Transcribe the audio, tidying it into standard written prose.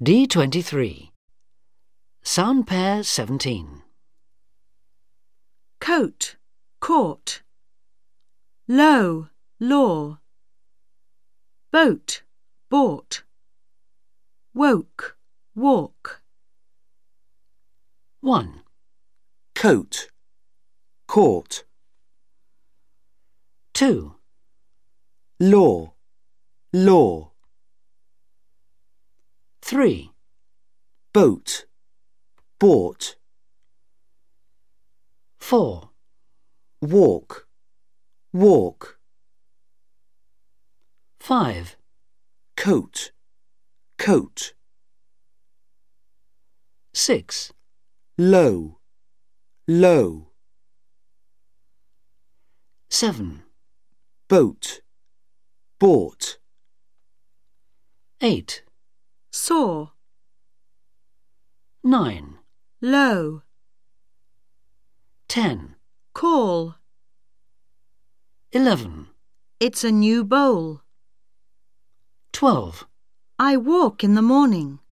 D23. Sound pair 17. Coat, court. Low, law. Boat, bought. Woke, walk. 1, Coat, court. 2, Law, law. 3, Boat, bought. 4, Walk, walk. 5, Coat, coat. 6, Low, low. 7, Boat, bought. 8, Saw, 9, low. 10, Call, 11, it's a new bowl. 12. I walk in the morning.